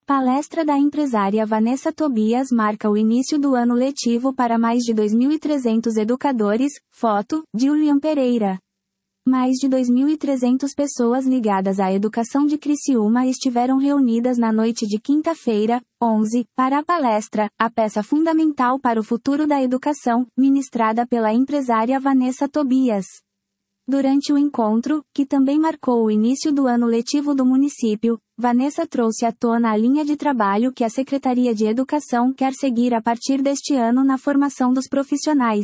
Palestra da empresária Vanessa Tobias marca o início do ano letivo para mais de 2.300 educadores. Foto, Julian Pereira. Mais de 2.300 pessoas ligadas à educação de Criciúma estiveram reunidas na noite de quinta-feira, 11, para a palestra, a peça fundamental para o futuro da educação, ministrada pela empresária Vanessa Tobias. Durante o encontro, que também marcou o início do ano letivo do município, Vanessa trouxe à tona a linha de trabalho que a Secretaria de Educação quer seguir a partir deste ano na formação dos profissionais.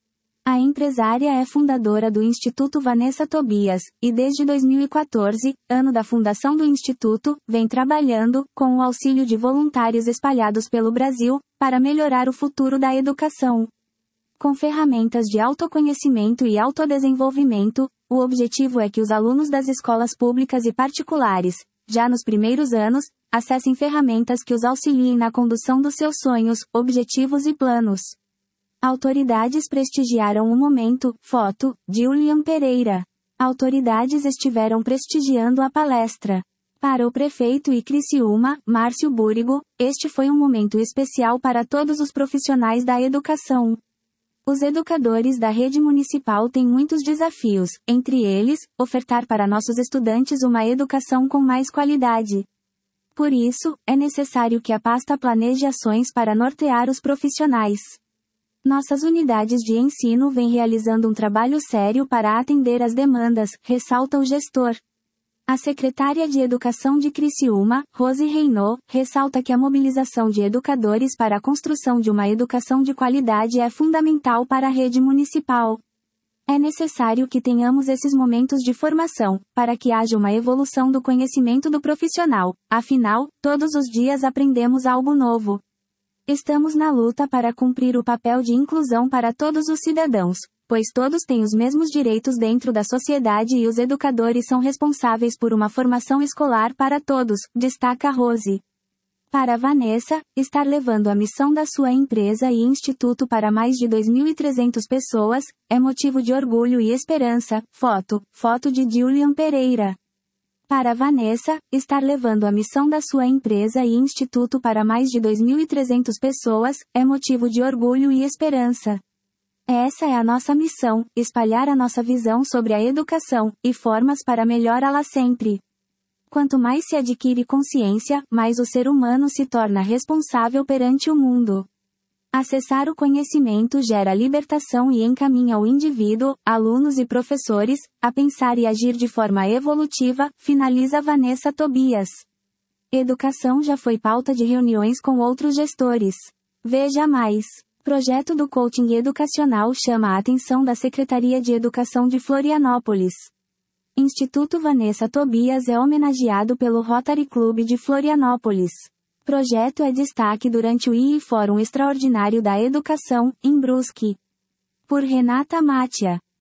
A empresária é fundadora do Instituto Vanessa Tobias, e desde 2014, ano da fundação do Instituto, vem trabalhando, com o auxílio de voluntários espalhados pelo Brasil, para melhorar o futuro da educação. Com ferramentas de autoconhecimento e autodesenvolvimento, o objetivo é que os alunos das escolas públicas e particulares, já nos primeiros anos, acessem ferramentas que os auxiliem na condução dos seus sonhos, objetivos e planos. Autoridades prestigiaram o momento. Foto, Julian Pereira. Autoridades estiveram prestigiando a palestra. Para o prefeito e Criciúma, Márcio Búrigo, este foi um momento especial para todos os profissionais da educação. Os educadores da rede municipal têm muitos desafios, entre eles, ofertar para nossos estudantes uma educação com mais qualidade. Por isso, é necessário que a pasta planeje ações para nortear os profissionais. Nossas unidades de ensino vêm realizando um trabalho sério para atender às demandas, ressalta o gestor. A secretária de Educação de Criciúma, Rose Reinaud, ressalta que a mobilização de educadores para a construção de uma educação de qualidade é fundamental para a rede municipal. É necessário que tenhamos esses momentos de formação, para que haja uma evolução do conhecimento do profissional, afinal, todos os dias aprendemos algo novo. Estamos na luta para cumprir o papel de inclusão para todos os cidadãos, pois todos têm os mesmos direitos dentro da sociedade e os educadores são responsáveis por uma formação escolar para todos, destaca Rose. Para Vanessa, estar levando a missão da sua empresa e instituto para mais de 2.300 pessoas, é motivo de orgulho e esperança. Foto de Julian Pereira. Para Vanessa, estar levando a missão da sua empresa e instituto para mais de 2.300 pessoas, é motivo de orgulho e esperança. Essa é a nossa missão, espalhar a nossa visão sobre a educação, e formas para melhorá-la sempre. Quanto mais se adquire consciência, mais o ser humano se torna responsável perante o mundo. Acessar o conhecimento gera libertação e encaminha o indivíduo, alunos e professores, a pensar e agir de forma evolutiva, finaliza Vanessa Tobias. Educação já foi pauta de reuniões com outros gestores. Veja mais. Projeto do coaching educacional chama a atenção da Secretaria de Educação de Florianópolis. Instituto Vanessa Tobias é homenageado pelo Rotary Club de Florianópolis. Projeto é destaque durante o II Fórum Extraordinário da Educação, em Brusque. Por Renata Mátia.